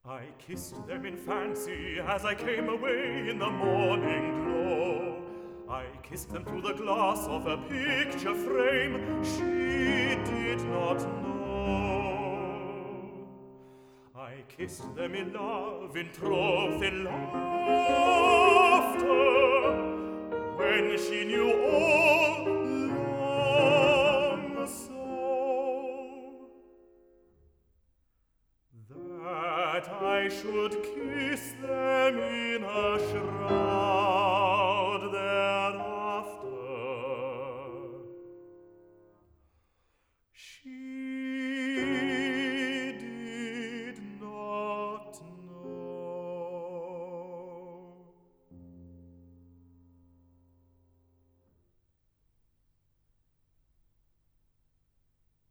I kissed them in fancy as I came away in the morning glow. I kissed them through the glass of a picture frame she did not know. I kissed them in love, in troth, in laughter, when she knew all long so, that I should kiss them in a shrine.